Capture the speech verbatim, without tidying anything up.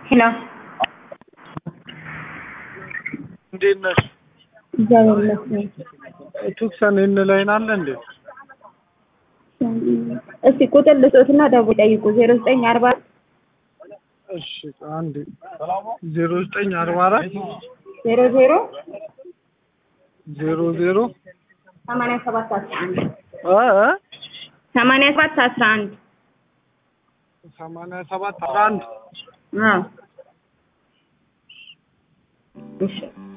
ሄሎ እንዴት ነሽ? እግዚአብሔር ይመስገን። ቱክሰን እንላይናል እንዴ? እስቲ ቁጥር ልስጥና ደውል ጠይቁ ዜሮ ዘጠኝ አርባ እሺ አንዴ ዜሮ ዘጠኝ አርባ አራት ዜሮ ዜሮ ዜሮ ዜሮ ሰማንያ ሰባት አስራ አንድ አ ሰማንያ ሰባት አስራ አንድ ሰማንያ ሰባት አስራ አንድ አዎ እሺ